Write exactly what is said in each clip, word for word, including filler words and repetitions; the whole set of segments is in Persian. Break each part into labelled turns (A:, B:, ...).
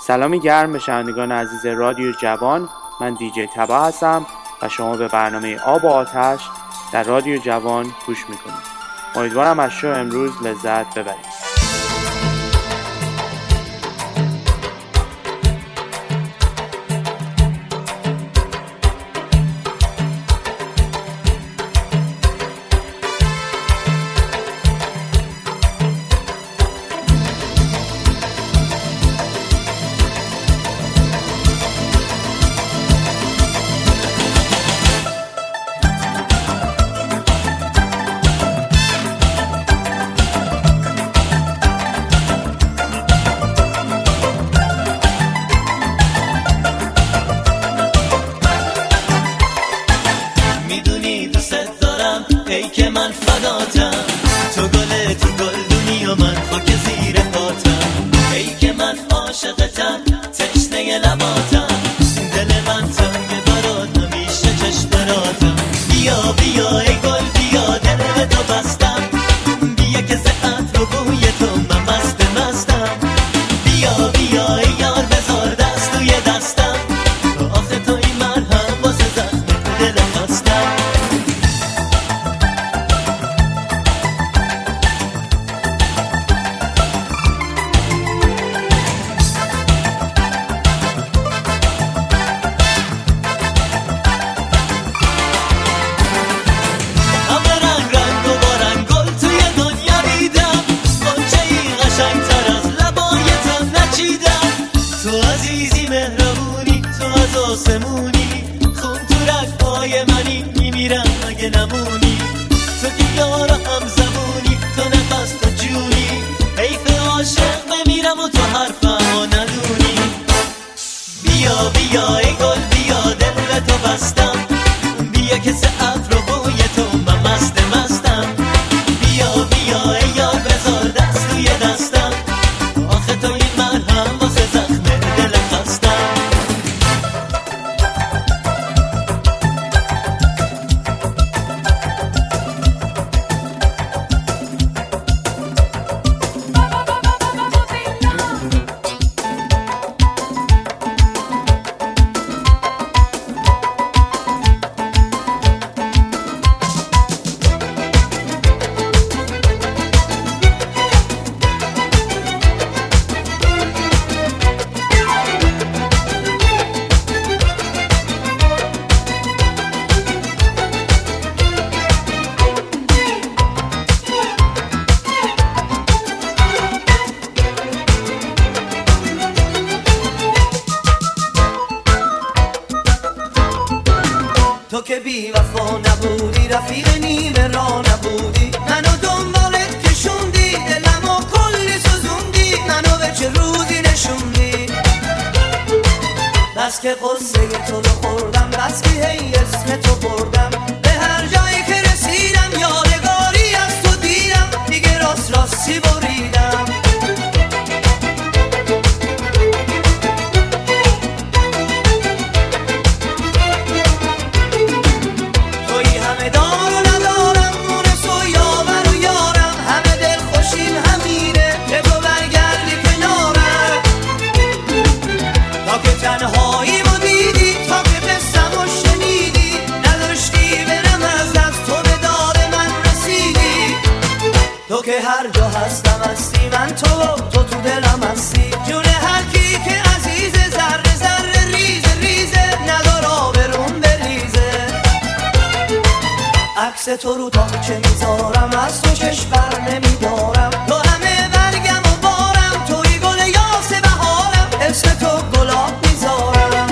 A: سلامی گرم به شنوندگان عزیز رادیو جوان. من دیجی تبا هستم و شما به برنامه آب و آتش در رادیو جوان گوش میکنید. امیدوارم از شو امروز لذت ببرید.
B: تو رو تا چه میذارم از تو چشم بر نمیدارم تو همه برگم و بارم توی گل یاس بهارم اسم تو گلاب میذارم.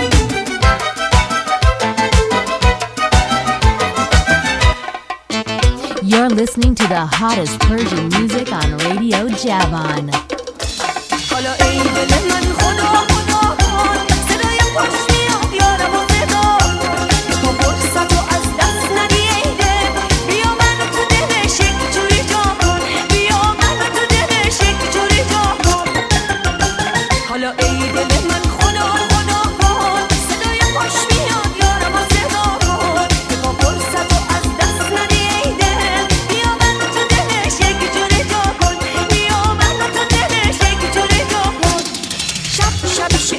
C: You're listening to the hottest Persian music on Radio Javan.
B: حالا ای دل من خدا خدا کن صدای خوش میاد یارم و صدا تو فرصت و از دست ندی ای دل بیا منو تو دلش یک جوری جا کن بیا منو تو دلش یک جوری جا کن. حالا ای دل من خدا خدا کن صدای خوش میاد یارم و صدا کن تو فرصت و از دست ندی ای دل بیا منو تو دلش یک جوری جا کن بیا منو تو دلش یک جوری جا کن. شب شب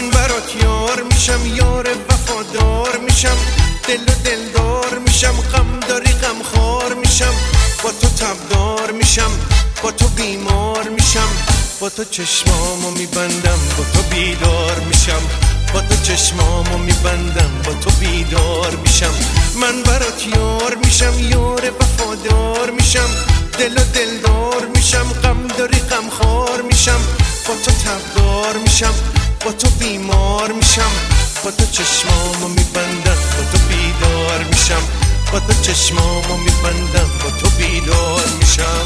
D: من برات یار میشم، یار وفادار میشم، دل و دلدار میشم، غم داری غم خار میشم، با تو تبدار میشم، با تو بیمار میشم، با تو چشمامو میبندم، با تو بیدار میشم، با تو چشمامو میبندم، با تو بیدار میشم. من برات یار میشم، یار وفادار میشم، دل و دلدار میشم، غم داری غم خار میشم، با تو تبدار میشم، با تو بیمار میشم، با تو چشمامو میبندم، با تو بیدار میشم، با تو چشمامو میبندم، با تو بیدار میشم.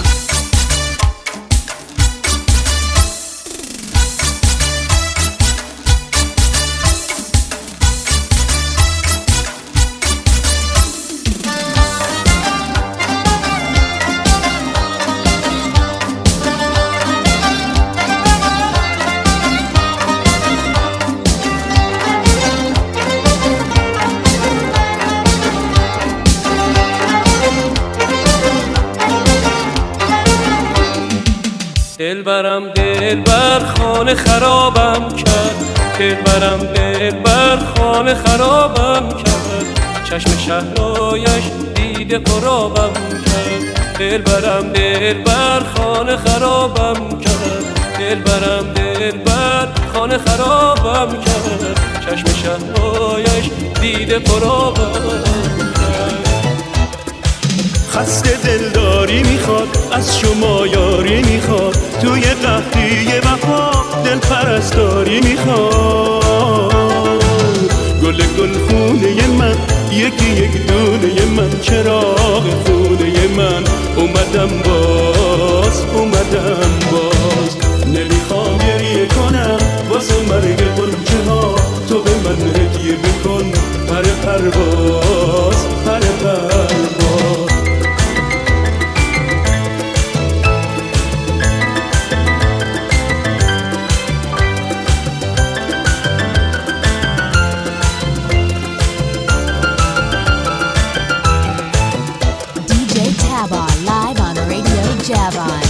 E: دل برم دل بر خانه خرابم کرد، دل برم دل بر خانه خرابم کرد، چشم شهرایش دیده قرابم کرد. دل برم دل بر خانه خرابم کرد، دل برم دل بر خانه خرابم کرد، چشم شهرایش دیده قرابم کرد.
F: خسته دلداری میخواد، از شما یاری میخواد، توی قحطی وفا دل پرستاری میخواد. گل گل خونه من، یکی یک دونه من، چراغ خونه من، اومدم باز اومدم باز. نمیخوام گریه کنم واسه مرگ غنچه ها، تو به من هدیه بکن پر پرواز پر پرواز.
C: Live on Radio Javon.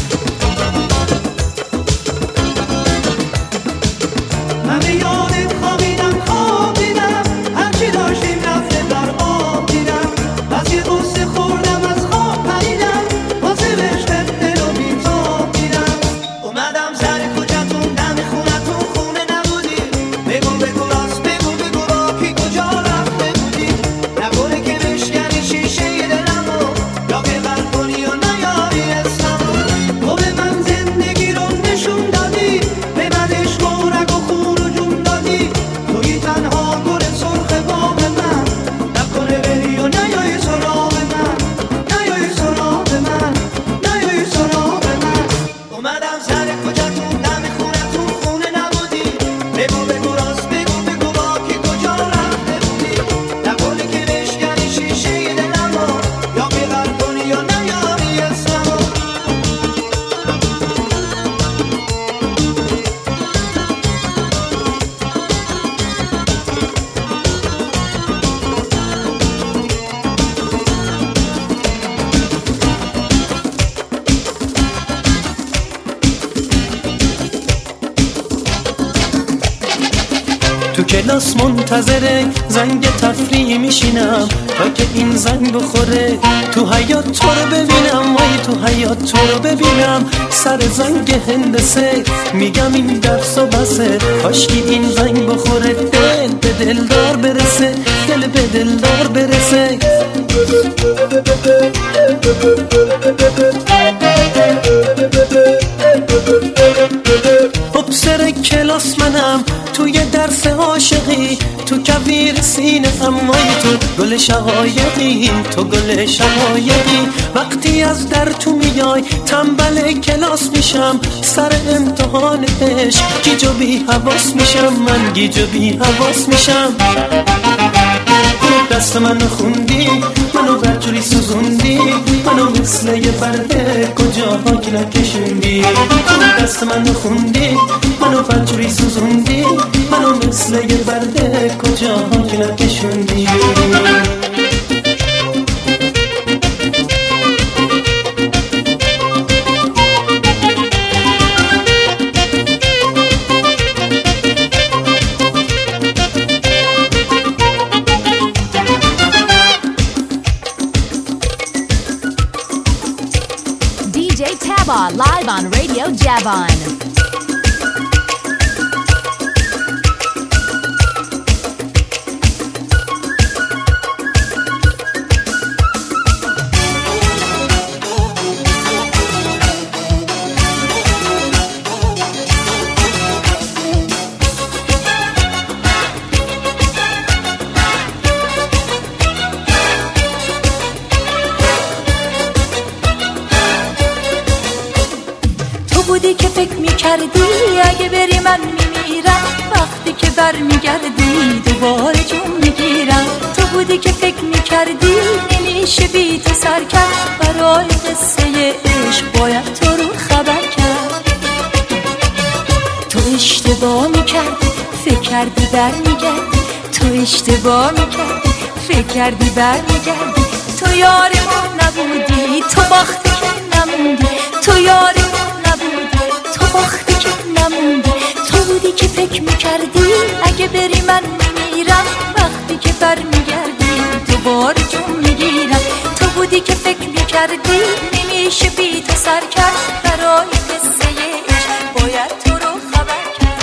G: همه یادت خوابیدم خوابیدم، هرچی داشتیم رفته در آب دیدم، از یه قصه خوردم از خواب پریدم، واسه عشقت دل و بی‌تاب دیدم. اومدم سر کوچه‌تون دم خونتون، خونه نبودی، بگو بگو راست بگو بگو با کی کجا رفته بودی، نکنه که بشکنی شیشه دلمو، یا که غرق کنی و نیاری اسممو. تو به من زندگی رو نشون دادی، به من عشق و رگ و خون و جون دادی، توی تنها گل سرخ باغ من، نکنه بری و نیای سراغ من، نیای سراغ من، نیای سراغ من. اومدم سر کوچه‌تون دم خونتون، خونه نبودی، بگو بگو راست بگو بگو با کی کجا رفته بودی، نکنه که بشکنی شیشه دلمو، یا که غرق کنی یا نیاری اسممو.
F: تو کلاس منتظره زنگ تفریح میشینم تا که این زنگ بخوره، تو حیاط تو رو ببینم، وای تو حیاط تو رو ببینم، سر زنگ هندسه میگم این درس و بسه، کاشکی این زنگ بخوره، دل به دلدار برسه، دل به دلدار برسه. سر کلاس منم توی درس عاشقی، تو کویر سینه امای تو گل شقایقی، تو گل شقایقی. وقتی از در تو میای تنبل کلاس میشم، سر امتحان عشق گیج و بی حواس میشم، من گیج و بی حواس میشم. دست منو خوندی، منو برجوری سوزوندی، منو مثل یه برده کجا پاک نکشوندی. دست منو خوندی، منو برجوری سوزوندی، منو مثل یه برده کجا پاک نکشوندی.
C: live on Radio Javan.
B: بودی که فکر میکردی اگه بری من میمیرم، وقتی که بر میگردی دوباره جون میگیرم. تو بودی که فکر میکردی نمیشه بی تو سر کرد، برای قصه عشق باید تو رو خبر کرد. تو اشتباه میکردی فکر کردی بر میگردی، تو اشتباه میکردی فکر کردی بر میگردی. تو یار ما نبودی، تو باختی که نموندی، تو یار ما نبودی، تو باختی که نموندی. تو بودی که فکر میکردی اگه بری من میمیرم، وقتی که بر میگردی دوباره جون میگیرم. تو بودی که فکر میکردی نمیشه بی تو سر کرد، برای قصه عشق باید تو رو خبر کرد.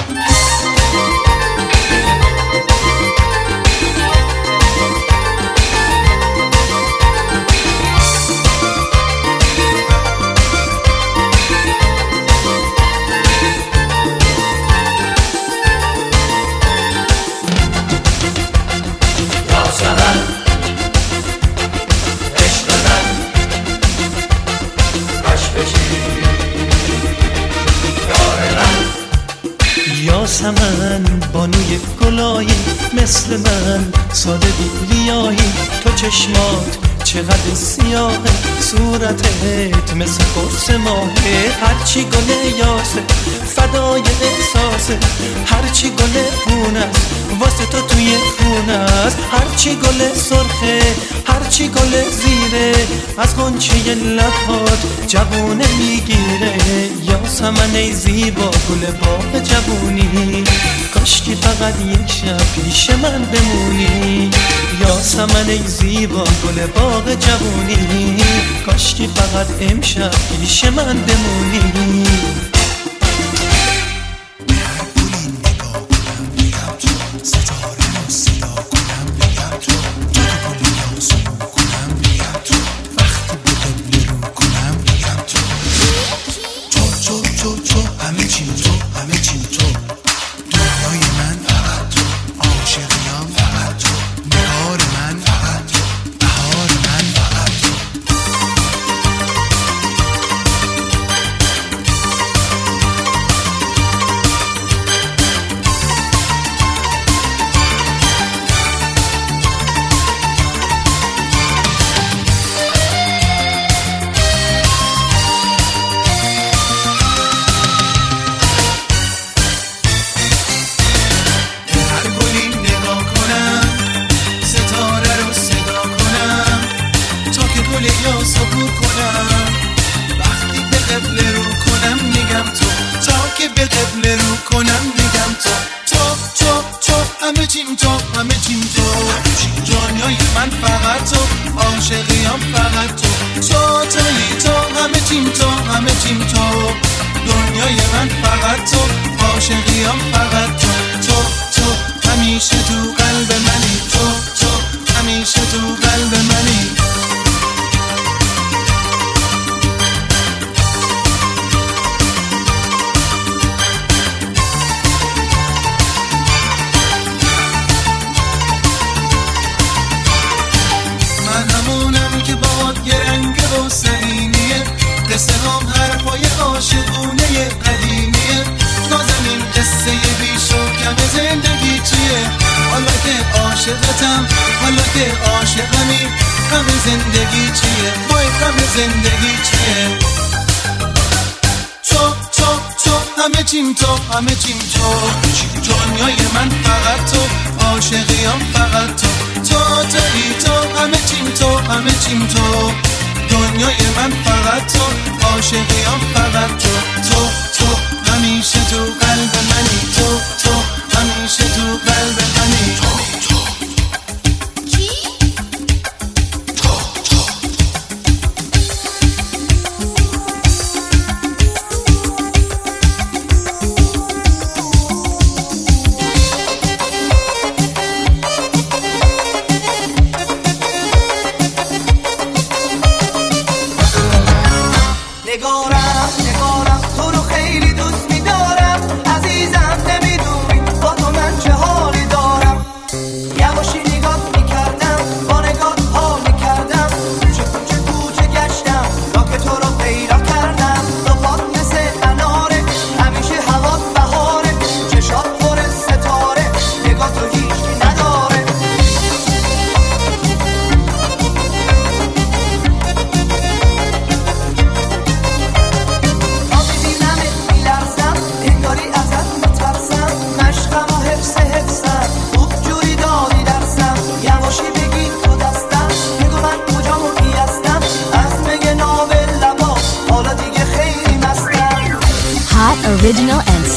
F: یاسمن بانوی گلایی مثل من ساده بی ریایی. تو چشمات چقدر سیاهه، صورتت مثل قرص ماهه. هرچی گل یاسه فدای احساسه، هرچی گل خونست واسه تو توی خونست. هرچی گل سرخه هرچی گل زیره، از غنچه لبات جوونه میگیره. یاسمن ای زیبا گل باغ جوونی، کاشکی فقط یک شب پیش من بمونی. یاسمن ای زیبا گل باغ جوونی، کاشکی فقط امشب پیش من بمونی.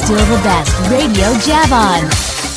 C: still the best, Radio Javon.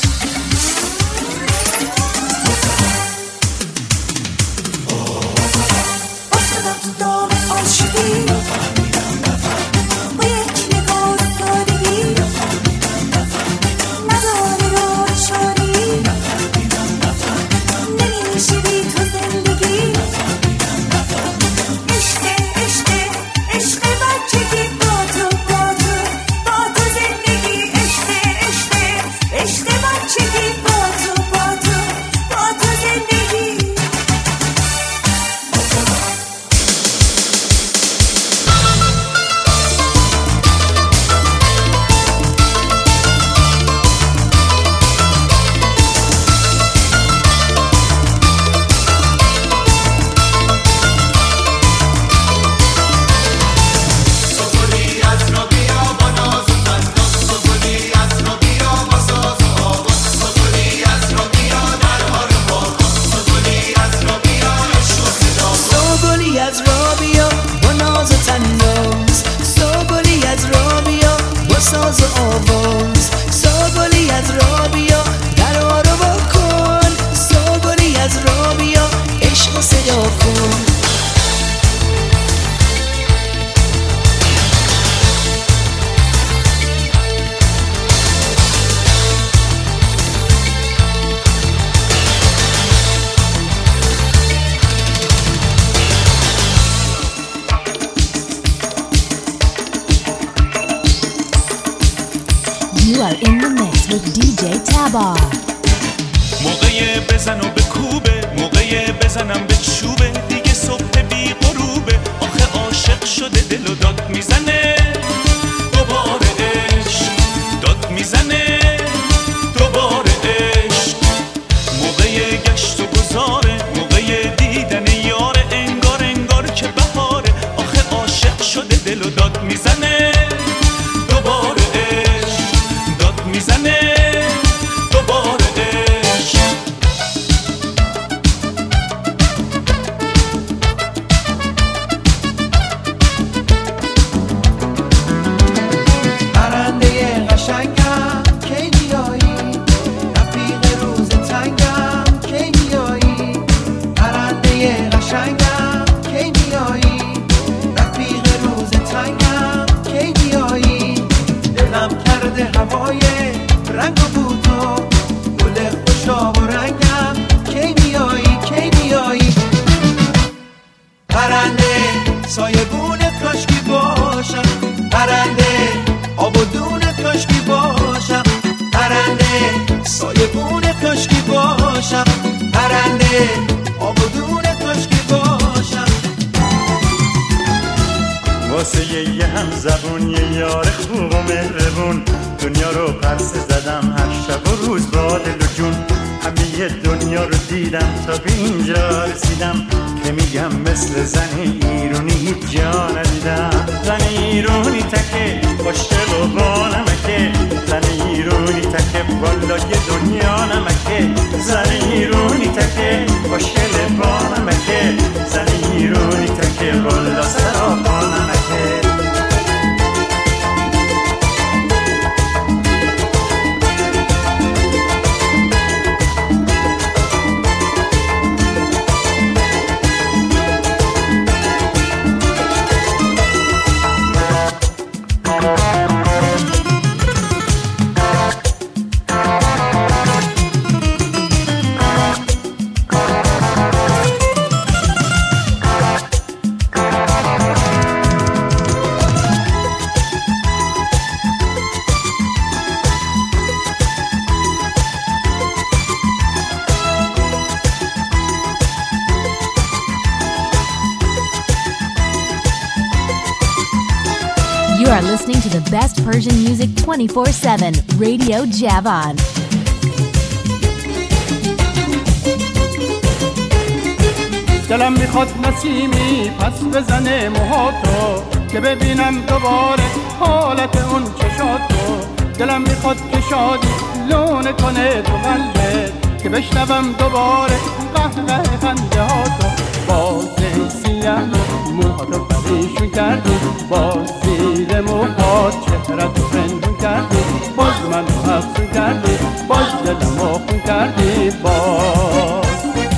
C: You are in the mix with دی جی Tabar.
H: موقع بزن و بکوبه، موقع بزنم به چوبه، دیگه صبح بی غروبه، آخه عاشق شده دل و داد میزنه، دوباره عشق داد میزنه، دوباره عشق. موقع گشت و گذاره، موقع دیدن یاره، انگار انگار که بهاره، آخه عاشق شده دل و داد میزنه، دوباره عشق داد میزنه، دوباره عشق.
G: پرنده قشنگم کی میایی، رفیق روز تنگم کی میایی، پرنده قشنگم کی میایی، رفیق روز تنگم کی میایی. دلم کرده هوای رنگ و بوتو، گل خوشاب و رنگم کی میایی کی میایی. پرنده سایبون کاشکی باشم، پرنده آب و دون کاشکی باشم، پرنده سایبون کاشکی باشم، پرنده آب و دون کاشکی باشم.
I: واسه یه هم زبون یه یار خوب و مهربون، دنیا رو پرسه زدم هر شب و روز با دل و جون. همه دنیا رو دیدم تا به اینجا رسیدم، که میگم مثل زن ایرونی هیچ جا ندیدم. زن ایرونی تکه خوشگل و با نمکه، زن ایرونی تکه والا یه دنیا نمکه، زن ایرونی تکه خوشگل با نمکه، زن ایرونی تکه والا سراپا نمکه.
C: You are listening to the best Persian music twenty-four seven, Radio Javon.
J: دلم میخواد نسیمی پس بزنه موهاتو، که ببینم دوباره حالت اون چشاتو. دلم میخواد که شادی لونه کنه تو قلبت، که بشنوم دوباره قهقه خنده ها تو. باز سیه موهاتو پریشون کردی، باز زیر موهات چهره‌تو پنهون کردی، باز منو افسون کردی، باز دلمو خون کردی. باز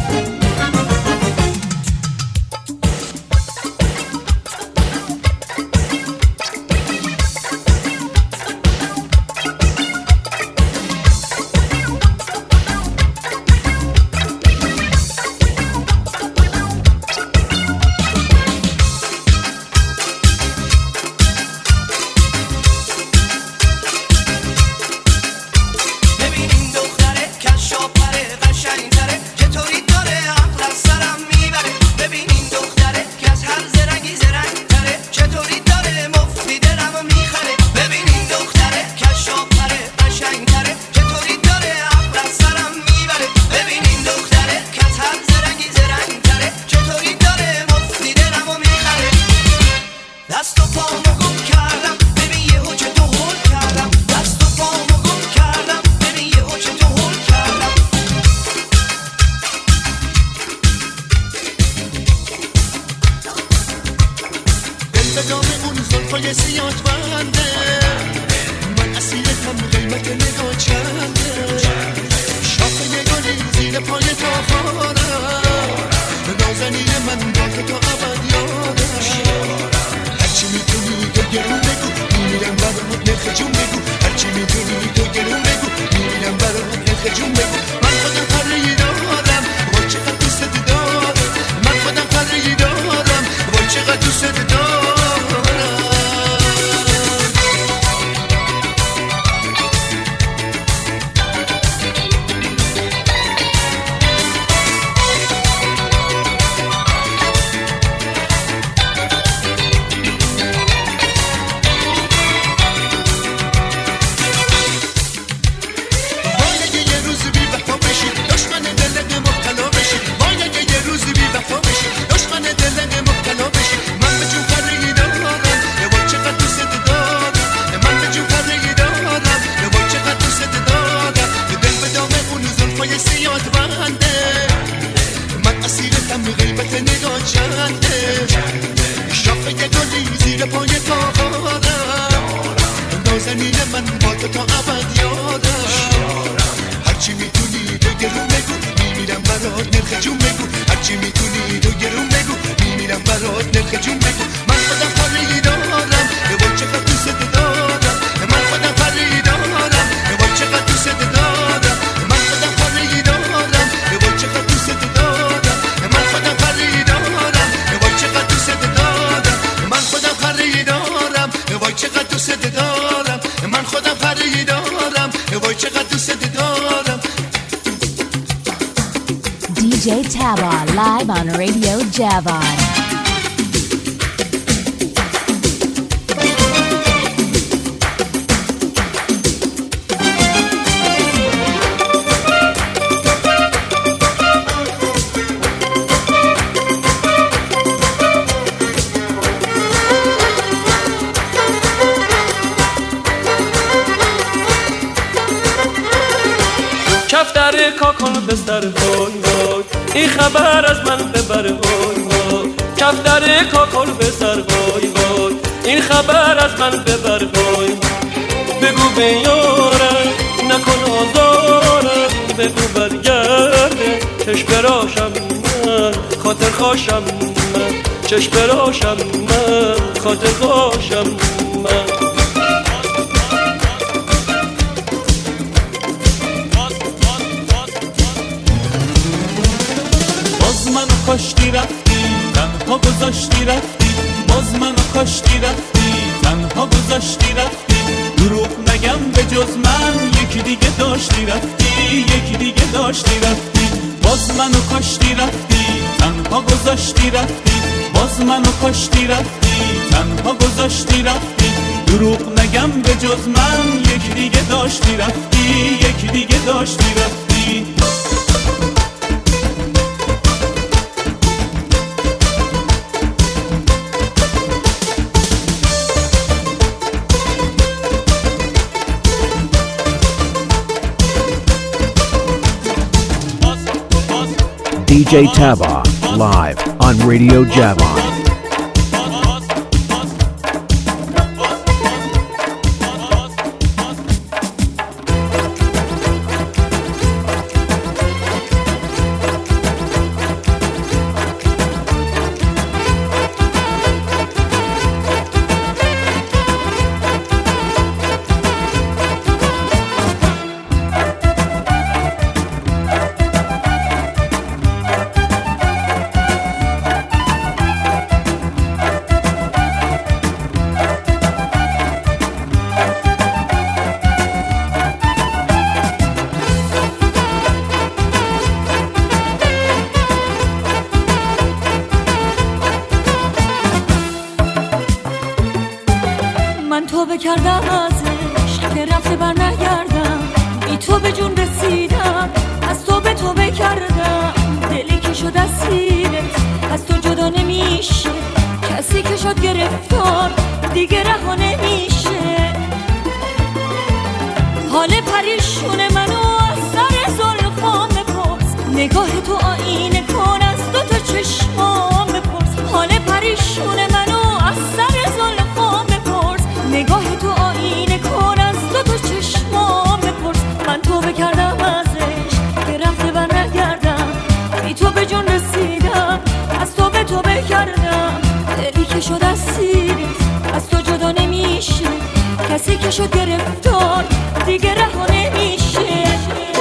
C: D J Taba live on Radio Javon.
E: کفتر کاکل بستر وای وای این خبر از من ببر وای وای کفتر کاکل بستر وای وای این خبر از من ببر وای بگو به یارم نکن آزارم بگو برگرده چشم براشم من خاطر خوشم من چشم براشم من خاطر خوشم من
H: منو کاشتی رفتی تنها گذاشتی رفتی باز منو کاشتی رفتی تنها گذاشتی رفتی دروغ نگم به جز من یکی دیگه داشتی رفتی یکی دیگه داشتی رفتی باز منو کاشتی رفتی تنها گذاشتی رفتی باز منو کاشتی رفتی تنها گذاشتی رفتی دروغ نگم به جز من یکی دیگه داشتی رفتی یکی دیگه داشتی رفتی
K: D J Taba, live on Radio Javon.
B: توبه کردم ازش که رفته بر نگردم، بی تو به جون رسیدم، از تو به توبه کردم. دلی که شد اسیرت از تو جدا نمیشه، کسی که شد گرفتار دیگه رها نمیشه. حال پریشون منو از سر زلفام بپرس، نگاه تو آینه کن از دو تا چشمام بپرس. حال پریشون منو از سر زلفام بپرس، نگاه تو آینه کن از دو تا چشمام بپرس. من توبه کردم ازش که رفته بر نگردم، بی تو به جون رسیدم، از تو به توبه کردم. دلی که شد اسیرت از تو جدا نمیشه، کسی که شد گرفتار دیگه رها نمیشه.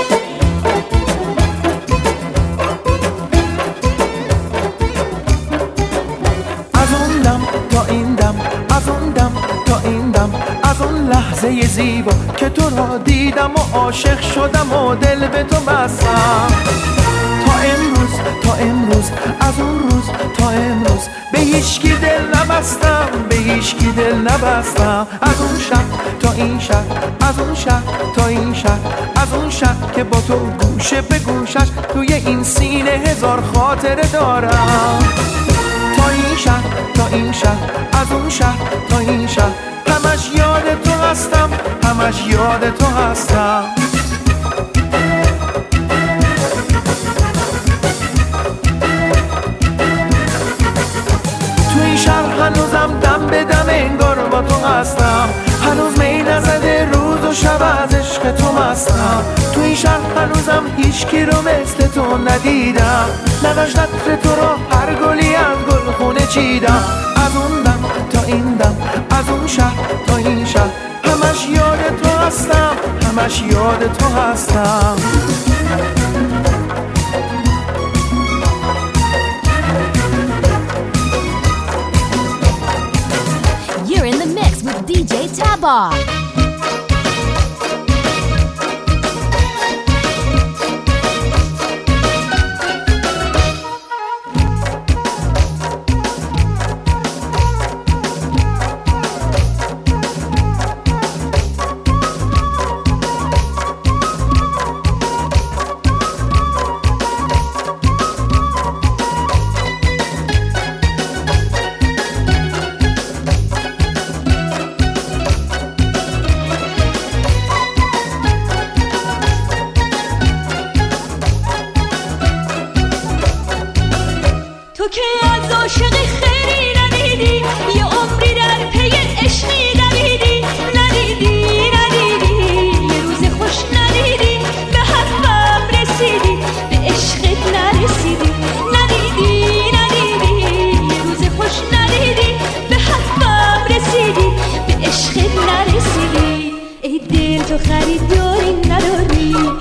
L: از اون دم تا این دم، از اون دم تا این دم، از اون لحظه زیبا که تو را دیدم و عاشق شدم و دل به تو بستم. تا امروز تا امروز از اون روز تا امروز به هیچکی دل نبستم، به هیچکی دل نبستم. از اون شب تا این شب، از اون شب تا این شب، از اون شب که با تو گوشه به گوشش توی این سینه هزار خاطره دارم. تا این شب تا این شب، از اون شب تا این شب، همش یاد تو هستم، همش یاد تو هستم. تو این شهر هنوزم دم به دم انگار با تو هستم، هنوز می نزده روز و شب از عشق تو مستم. تو این شهر هنوزم هیچکی رو مثل تو ندیدم، نداشت عطر تو رو هر گلی از گل خونه چیدم. از اون دم تا این دم، از اون شهر تا این شهر، همش یاد تو هستم، همش یاد تو هستم.
C: You're in the mix with D J Taba.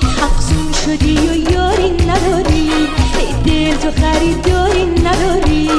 B: خریداری نداری،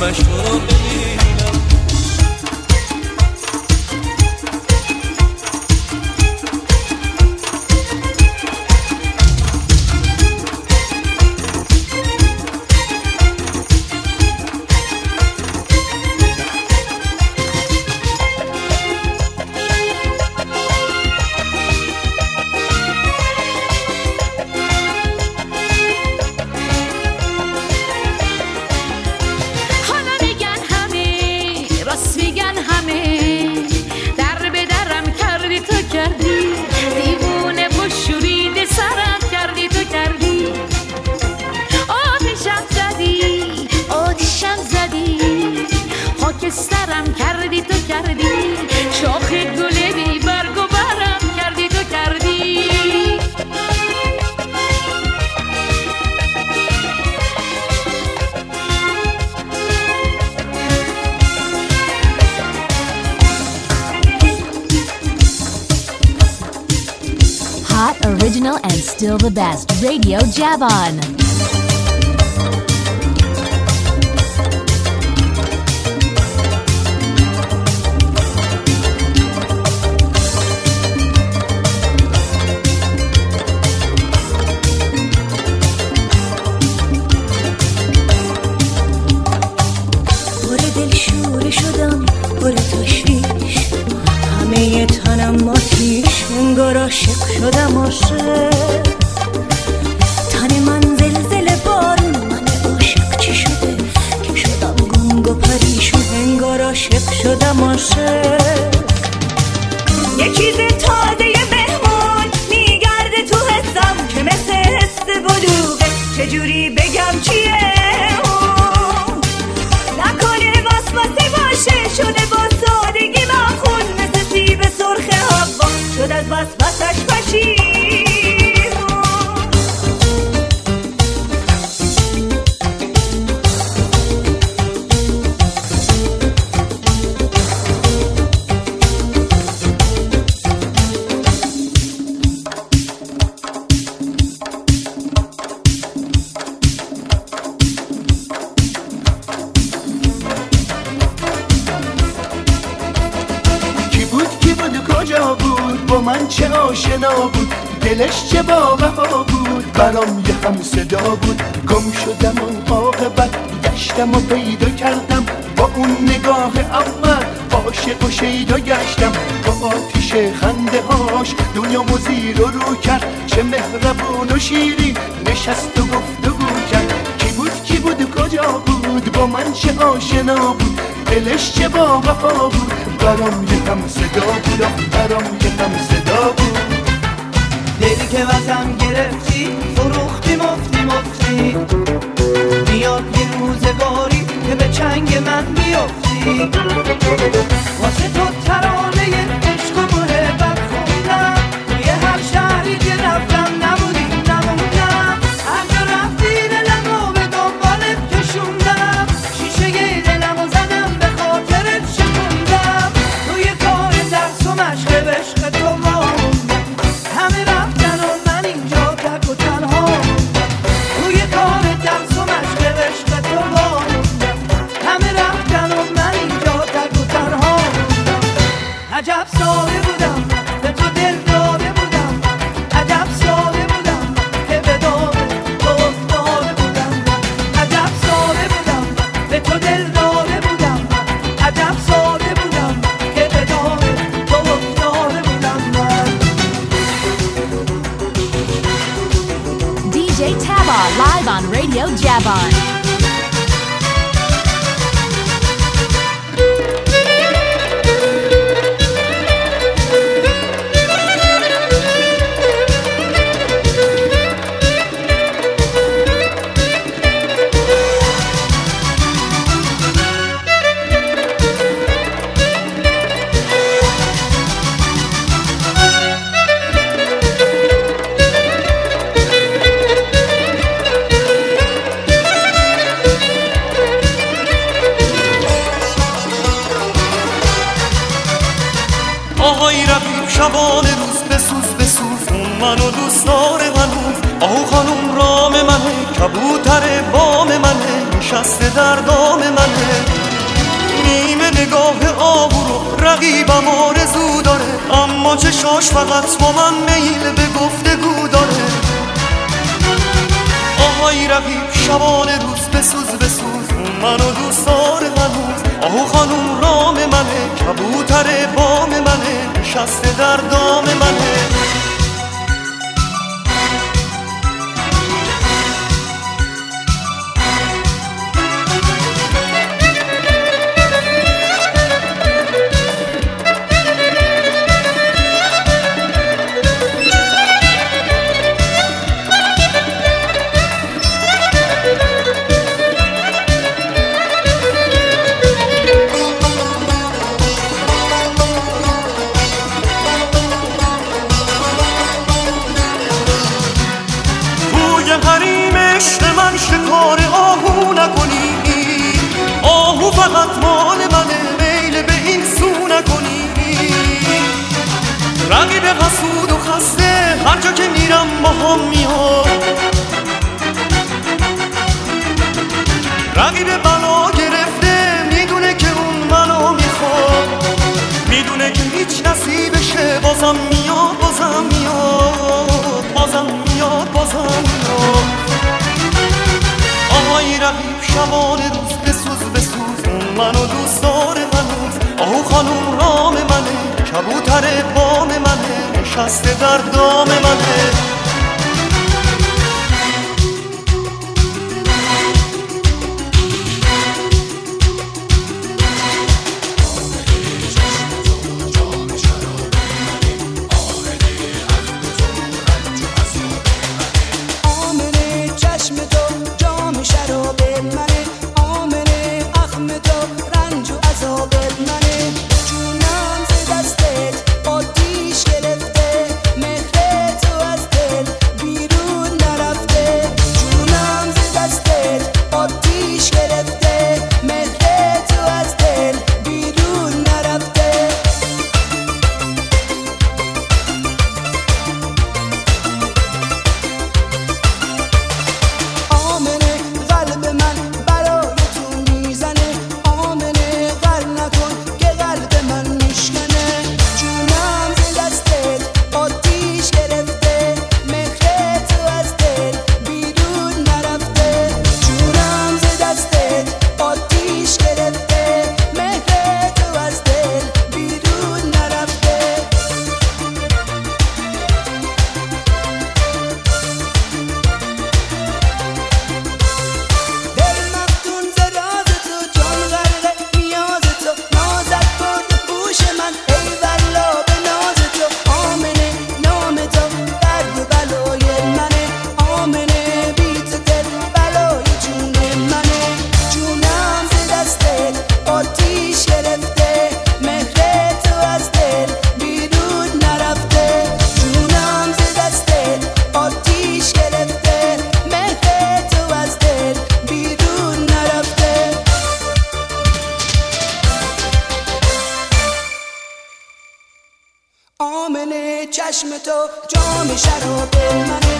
E: همش تو رو ببینم.
M: سرم کردی تو کردی، شاخ گل بی برگ و برم کردی تو کردی.
C: Hot, original, and still the best. Radio Javon.
B: انگار عاشق شدم عاشق، تن من زلزله بارون، من عاشق چی شده که شدم گنگ و پریشون. انگار عاشق شدم عاشق، یه چیز تازه مهمان میگرده تو حسم که مثل حس بلوغه، چجوری بگم چیه نکنه واسواسه باشه، شده با سادگی مخون مثل سیب سرخ هوا، شد از وسوسش پشیمون.
L: من چه آشنا بود، دلش چه با وفا بود، برام یه هم صدا بود. گم شدم اون عاقبت، گشتم و پیدا کردم با اون نگاه اول، عاشق و شیدا گشتم با آتیش خنده هاش، دنیامو زیر و رو کرد. چه مهربون و شیرین نشست و گفتگو کرد. کی بود کی بود و کجا بود، با من چه آشنا بود، دلش چه با وفا بود، برام یه هم صدا بود، برام یه هم صدا بود.
G: دلی که واسم گرفتی فروختی مفتی مفتی، میاد یه روزگاری که به چنگ من بیفتی. واسه تو ترانه عشق و محبت خوندم، توی هر شهری که رفتم نبودی نموندم. هر جا رفتی دلمو به دنبالت کشوندم، شیشه دلمو زدم به خاطرت شکوندم. توی کار درس و مشق عشق تو موندم، همه رفتن و من اینجا تک و تنها موندم. توی کار درس و مشق عشق تو موندم، همه رفتن و من اینجا تک و تنها موندم. عجب ساده بودم به تو دل داده بودم، عجب ساده بودم که به دام تو افتاده بودم. عجب ساده بودم به تو دل داده بودم، عجب ساده بودم که به دام تو افتاده بودم من.
C: D J Taba live on Radio Javon.
H: آهای رفیق شبان روز بسوز بسوز، اون منو دوست داره هنوز. آهو خانوم رام منه، کبوتر بام منه، نشسته در دام منه.
N: نگاه آهو رو رقیبم آرزو داره، اما چشاش فقط با من میل به گفتگو داره. آهای رقیب شبانه روز بسوز بسوز، منو دوست داره هنوز. آهو خانوم رام منه، کبوتر بام منه، نشسته در دام منه. شکار آهو نکنی، آهو فقط مال منه، میل به این سو نکنی. رقیب حسود و خسته هر جا که میرم با هم میاد، رقیب بلا گرفته میدونه که اون منو میخواد، میدونه که هیچ نصیبشه، بازم میاد بازم میاد بازم میاد بازم میاد. آهای رقیب شبانه روز بسوز بسوز، اون منو دوست داره هنوز. آهو خانوم رام منه، کبوتر بام منه، نشسته در دام منه.
O: آمنه چشم تو جام شراب منه،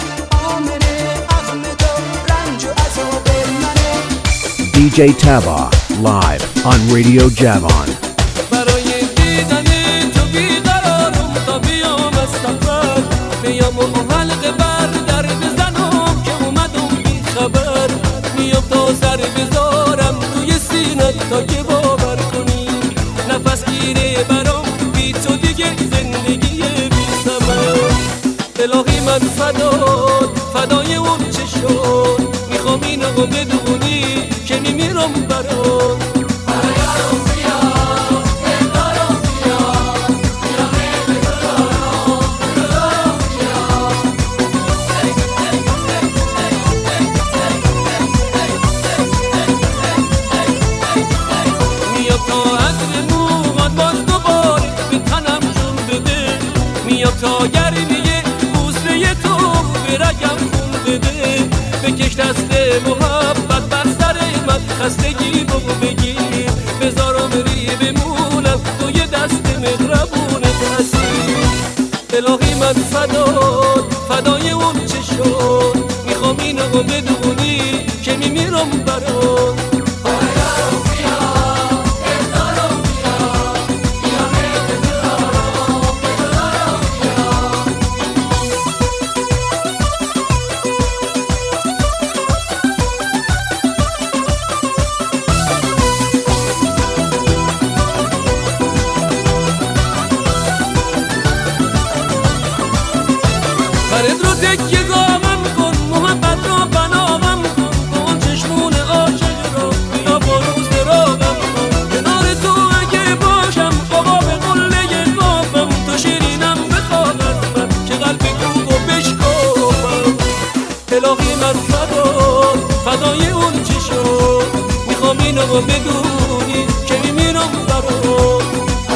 O: آمنه اخم تو رنج و عذاب منه.
K: دی جی Taba live on Radio Javon.
E: برای دیدن تو بیقرارم تا بیام از سفر، بیام و حلقه بر در بزنم که اومدم بی خبر. میام تا سر بذارم روی سینت تا که باور کنی، نفس گیره برام بی تو دیگه زندگی بی ثمر. الهی من فدات فدای اون چشم، میخوام اینو بدونی که میمیرم برات. تا گرمیه بوسه تو به رگم خون بده، بکش دست محبت بر سر من، خستگی بگو بگیر بذارم ری بمونم توی دست مهربونت هستی. الهی من فدات فدای اون چشم، میخوام اینو بدونی که میمیرم برات. و بدونی که میمیرم برات.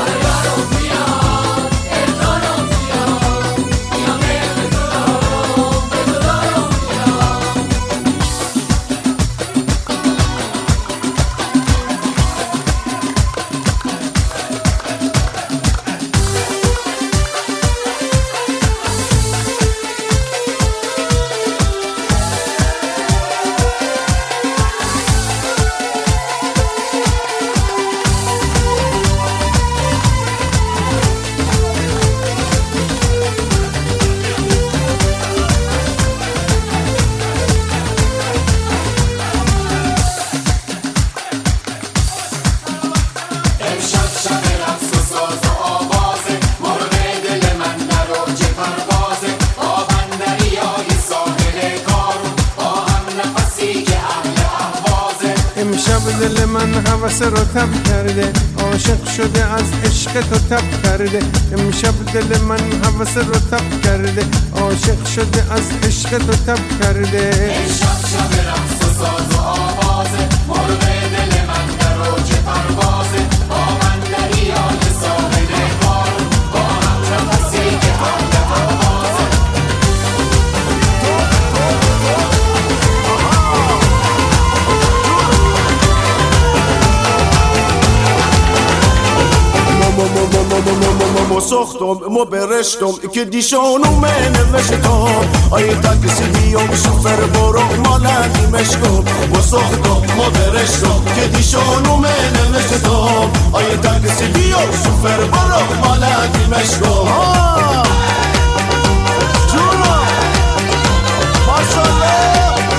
P: دل من هوس رو تب کرده، عاشق شده از عشق تو تب کرده. امشب دل من هوس رو تب کرده، عاشق شده از عشق تو تب کرده.
Q: امشب شب رقص و ساز و آوازه، مرغ دل من در اوج پروازه. با من دریای ساحل قارون، با هم نفسی که حمل پروازه.
R: مو ساختم مو برشتم که دیشانو من نوشتم آیه تاکسی بیام شوفر برو مالکی مشکم. مو ساختم مو برشتم که دیشانو من نوشتم آیه تاکسی بیام شوفر برو مالکی مشکم. جونا ماشاءالله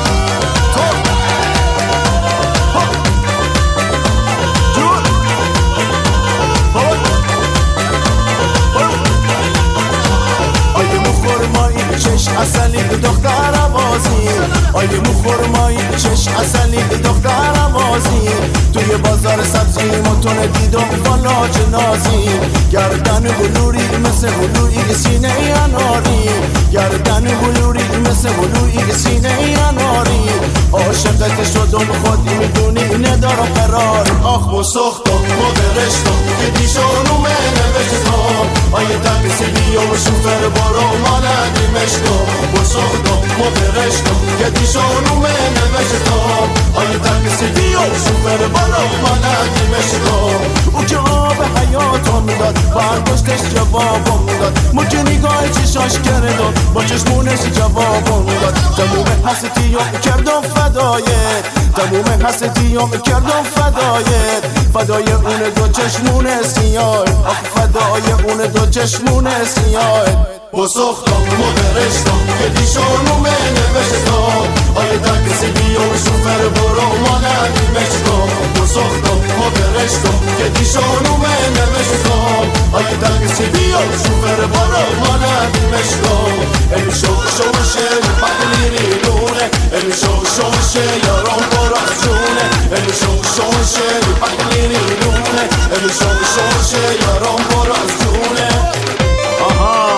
R: چش اصلی دختر بازی، آیه مو خرمایی چش اصلی دختر بازی. توی بازار سبزی متون دیدم فلاج نازی، گردن بلوری مثل بلوری سینه اناری، گردن بلوری مثل بلوری سینه اناری. عاشقت شدم خودی میدونی ندارم قرار. آخ مو ساختم مو برشتم که دیشانو من نوشتم آیه تاکسی بیام شوفر برو مالکی مشکم. مو ساختم مو برشتم که دیشانو من نوشتم آیه تاکسی بیام شوفر برو مالکی مشکم. او که آب حیاتم داد برداشتش جوابم داد، مو که نگاه چشاش کردم با چشمونش جوابم داد. تموم حسیتیام کردم فدایت، تموم حسیتیام کردم فدایت. فدای اون دو چشمون سیاه، آخ فدای اون دو چشمون سیاه. مو ساختم مو برشتم که دیشانو من نوشتم آیه تاکسی بیام شوفر برو مالکی مشکم. مو ساختم مو برشتم که دیشانو من نوشتم آیه تاکسی بیام شوفر برو مالکی مشکم. ای شو شوشه بقلیری لونه، ای شو شوشه یارم برات جونه. ای شو شوشه بقلیری لونه، ای شو شوشه یارم برات جونه. آها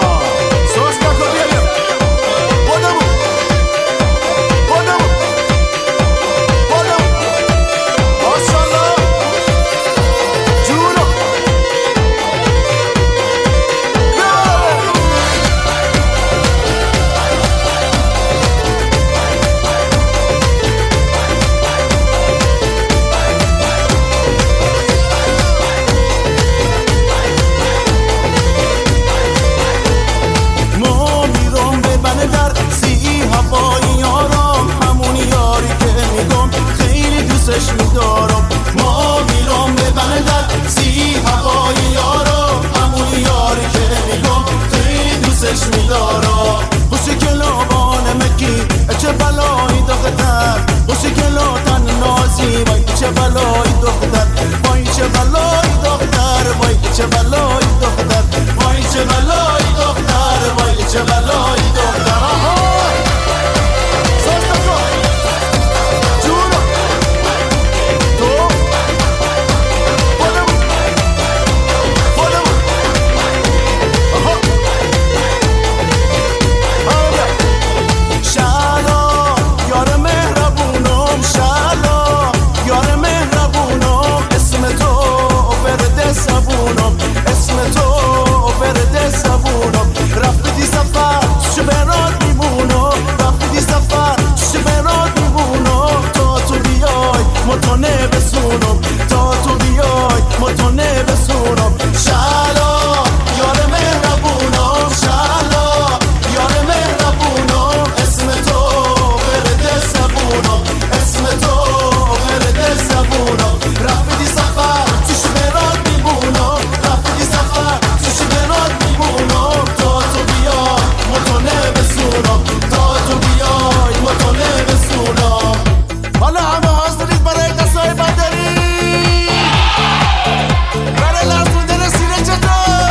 R: متونه بسونم تا تو بیای متونه بسونم شهلا یار مهربونم شهلا یار مهربونم اسم تو ورد زبونم اسم تو ورد زبونم رفتی سفر چش برات میبونم رفتی سفر چش برات میبونم تا تو بیای متونه بسونم تا تو بیای متونه بسونم حالا همه حاضرید برای قصای بدری برای لرزوندن سینه چطور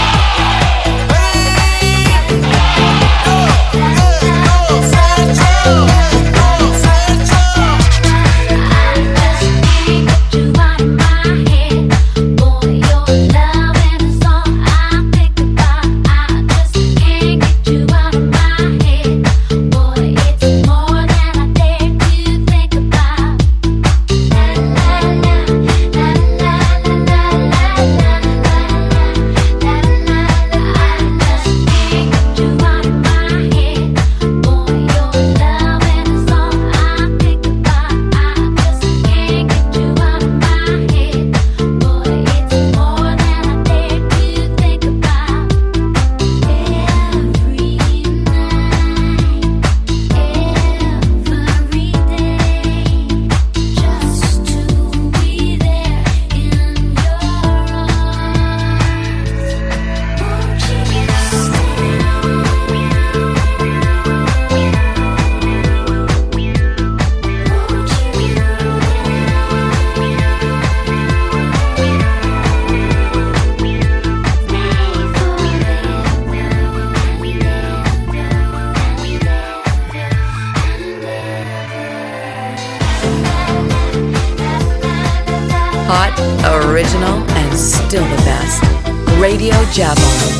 S: Hot, original, and still the best. Radio Javon.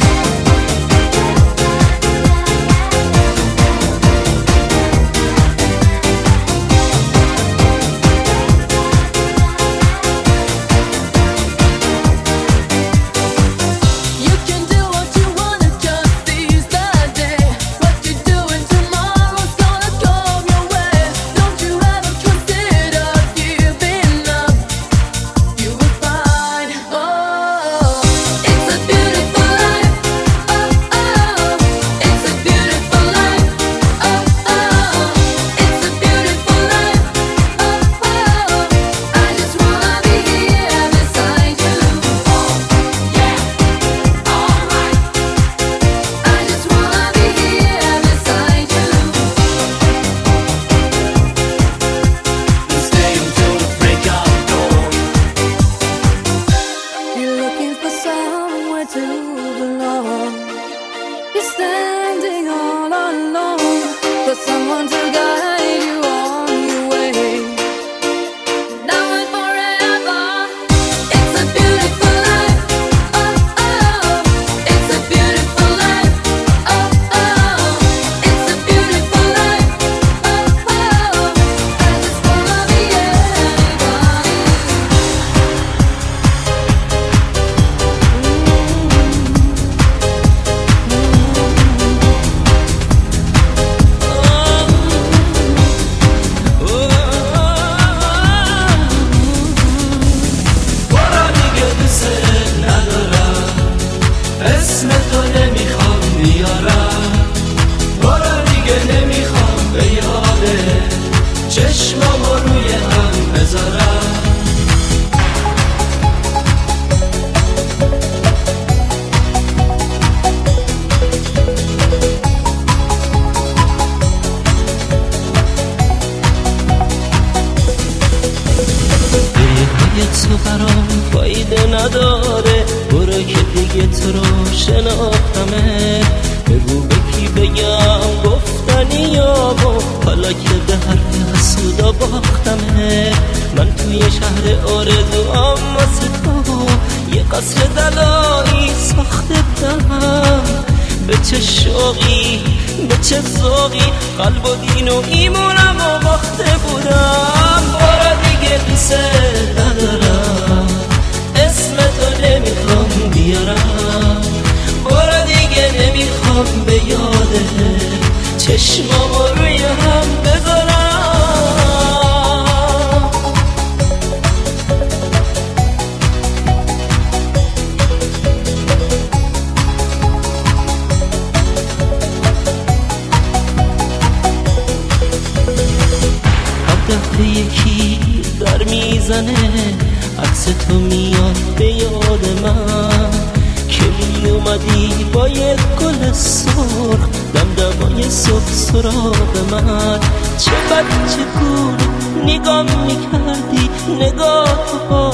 T: تو برام فایده نداره، برو که دیگه تو رو شناختمه. بگو به کی بگم گفتنی یابو، حالا که به حرف حسودا باختمه. من توی شهر آرزوام واسه تو یه قصر دلایی ساخته بودم. به چه شوقی به چه ذوقی قلب و دین و ایمونم و باخته بودم. برو دیگه دوست ندارم، اسم تو نمیخوام بیارم. برو دیگه نمیخوام به یاده چشمامو روی هم بذارم. میزنه عکس تو میاد به یاد من که می اومدی با یک گل سرخ دمدمای صبح سراغ من چه بد چه گونه نگاه میکردی نگاه